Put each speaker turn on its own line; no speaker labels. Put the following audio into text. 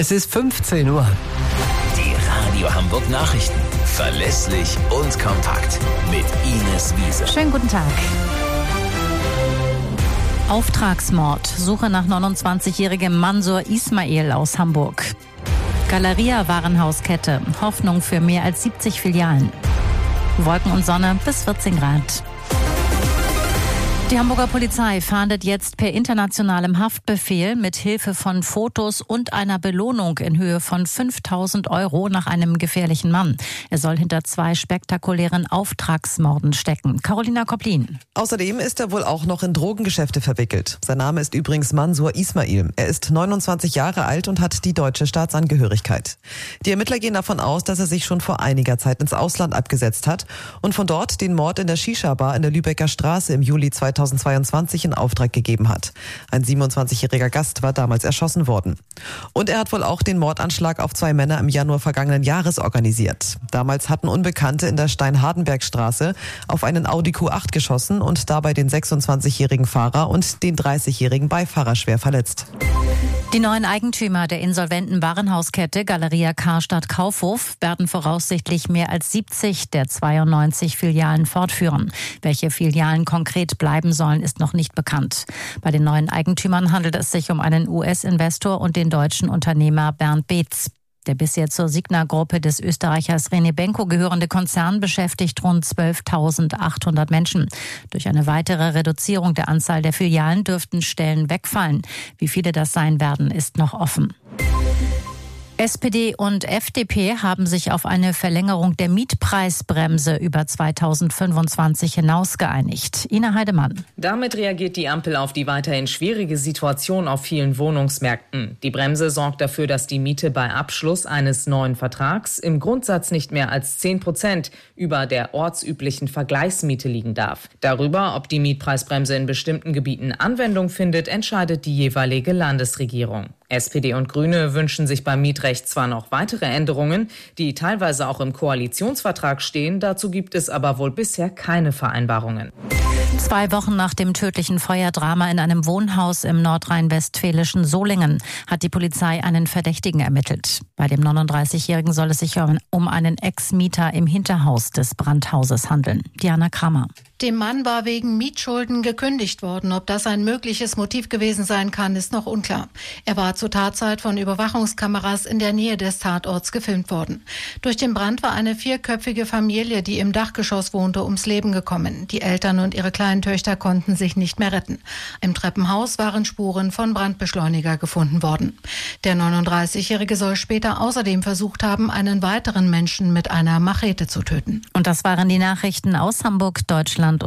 Es ist 15 Uhr.
Die Radio Hamburg Nachrichten. Verlässlich und kompakt. Mit Ines Wiese.
Schönen guten Tag. Auftragsmord. Suche nach 29-jährigem Mansur Ismail aus Hamburg. Galeria Warenhauskette. Hoffnung für mehr als 70 Filialen. Wolken und Sonne bis 14 Grad. Die Hamburger Polizei fahndet jetzt per internationalem Haftbefehl mit Hilfe von Fotos und einer Belohnung in Höhe von 5.000 € nach einem gefährlichen Mann. Er soll hinter 2 spektakulären Auftragsmorden stecken. Carolina Koplin.
Außerdem ist er wohl auch noch in Drogengeschäfte verwickelt. Sein Name ist übrigens Mansur Ismail. Er ist 29 Jahre alt und hat die deutsche Staatsangehörigkeit. Die Ermittler gehen davon aus, dass er sich schon vor einiger Zeit ins Ausland abgesetzt hat und von dort den Mord in der Shisha-Bar in der Lübecker Straße im Juli 2022 in Auftrag gegeben hat. Ein 27-jähriger Gast war damals erschossen worden. Und er hat wohl auch den Mordanschlag auf 2 Männer im Januar vergangenen Jahres organisiert. Damals hatten Unbekannte in der Stein-Hardenberg-Straße auf einen Audi Q8 geschossen und dabei den 26-jährigen Fahrer und den 30-jährigen Beifahrer schwer verletzt.
Die neuen Eigentümer der insolventen Warenhauskette Galeria Karstadt Kaufhof werden voraussichtlich mehr als 70 der 92 Filialen fortführen. Welche Filialen konkret bleiben sollen, ist noch nicht bekannt. Bei den neuen Eigentümern handelt es sich um einen US-Investor und den deutschen Unternehmer Bernd Beetz. Der bisher zur Signa-Gruppe des Österreichers René Benko gehörende Konzern beschäftigt rund 12.800 Menschen. Durch eine weitere Reduzierung der Anzahl der Filialen dürften Stellen wegfallen. Wie viele das sein werden, ist noch offen. SPD und FDP haben sich auf eine Verlängerung der Mietpreisbremse über 2025 hinaus geeinigt. Ina Heidemann.
Damit reagiert die Ampel auf die weiterhin schwierige Situation auf vielen Wohnungsmärkten. Die Bremse sorgt dafür, dass die Miete bei Abschluss eines neuen Vertrags im Grundsatz nicht mehr als 10% über der ortsüblichen Vergleichsmiete liegen darf. Darüber, ob die Mietpreisbremse in bestimmten Gebieten Anwendung findet, entscheidet die jeweilige Landesregierung. SPD und Grüne wünschen sich beim Mietrecht zwar noch weitere Änderungen, die teilweise auch im Koalitionsvertrag stehen, dazu gibt es aber wohl bisher keine Vereinbarungen.
2 Wochen nach dem tödlichen Feuerdrama in einem Wohnhaus im nordrhein-westfälischen Solingen hat die Polizei einen Verdächtigen ermittelt. Bei dem 39-Jährigen soll es sich um einen Ex-Mieter im Hinterhaus des Brandhauses handeln. Diana Kramer.
Dem Mann war wegen Mietschulden gekündigt worden. Ob das ein mögliches Motiv gewesen sein kann, ist noch unklar. Er war zur Tatzeit von Überwachungskameras in der Nähe des Tatorts gefilmt worden. Durch den Brand war eine 4-köpfige Familie, die im Dachgeschoss wohnte, ums Leben gekommen. Die Eltern und ihre kleinen Töchter konnten sich nicht mehr retten. Im Treppenhaus waren Spuren von Brandbeschleuniger gefunden worden. Der 39-Jährige soll später außerdem versucht haben, einen weiteren Menschen mit einer Machete zu töten.
Und das waren die Nachrichten aus Hamburg, Deutschland